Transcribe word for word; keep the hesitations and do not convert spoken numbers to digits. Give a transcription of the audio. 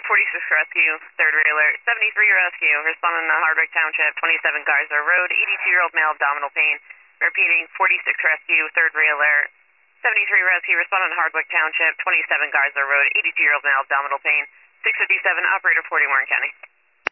forty-six Rescue, third Railer, seventy-three Rescue, responding to Hardwick Township, twenty-seven Garza Road, eighty-two-year-old male, abdominal pain. Repeating, forty-six Rescue, third Railer, seventy-three Rescue, responding to Hardwick Township, twenty-seven Garza Road, eighty-two-year-old male, abdominal pain. six fifty-seven, operator forty, Warren County.